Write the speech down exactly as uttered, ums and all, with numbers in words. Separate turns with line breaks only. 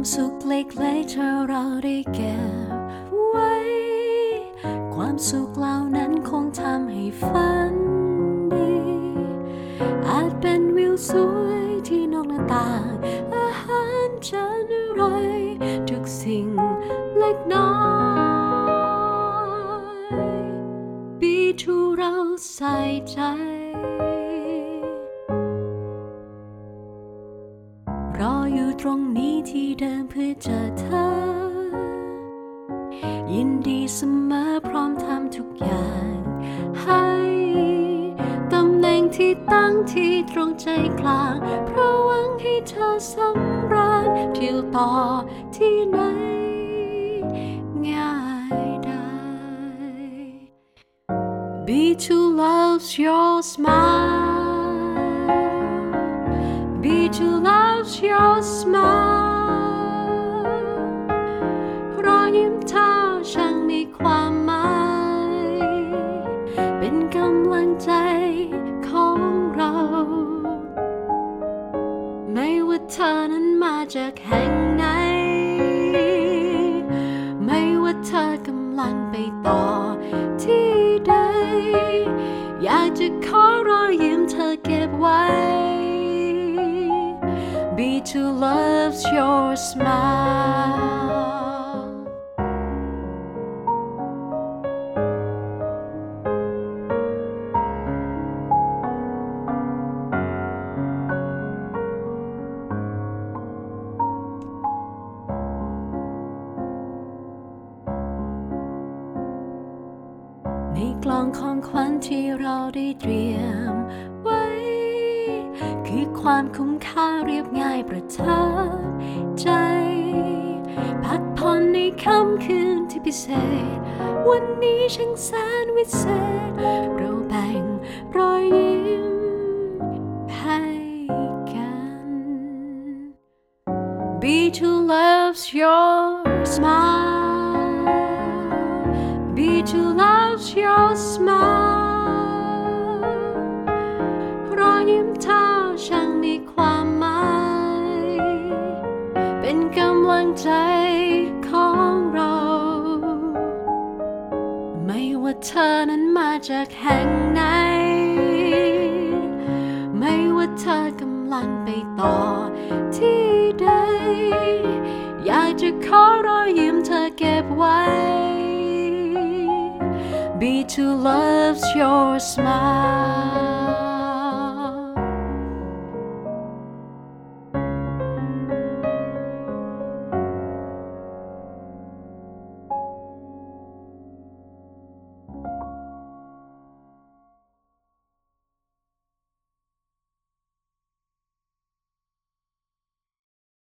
สุขเล็กๆถ้าเราได้เก็บไว้ความสุขเหล่านั้นคงทำให้ฝันดีอาจเป็นวิวสวยที่นอกหน้าต่างอาหารจานอร่อยทุกสิ่งเล็กน้อยปีที่เราใส่ใจรออยู่ตรงนี้ที่เดิมเพื่อเจอเธอยินดีเสมอพร้อมทำทุกอย่างให้ตำแหน่งที่ตั้งที่ตรงใจกลางเพราะหวังให้เธอสำราญเที่ยวต่อที่ไหนง่ายได้ Be to loves your smile Be to loves your smile รอยยิ้มเธอช่างมีความหมายเป็นกำลังใจของเราไม่ว่าเธอนั้นมาจากแห่งไหนไม่ว่าเธอกำลังไปต่อที่ใดอยากจะขอรอยยิ้มเธอเก็บไว้ Be to loves your smileในกล่องของขวัญที่เราได้เตรียมไว้คือความคุ้มค่าเรียบง่ายประทับใจพักผ่อนในค่ำคืนที่พิเศษวันนี้ช่างแสนวิเศษเราแบ่งรอยยิ้มให้กัน Be to loves your smile Be to loves your smile รอยยิ้มเธอช่างมีความหมายเป็นกำลังใจของเราไม่ว่าเธอนั้นมาจากแห่งไหนไม่ว่าเธอกำลังไปต่อที่ใดอยากจะขอรอยยิ้มเธอเก็บไว้ Be to loves your smile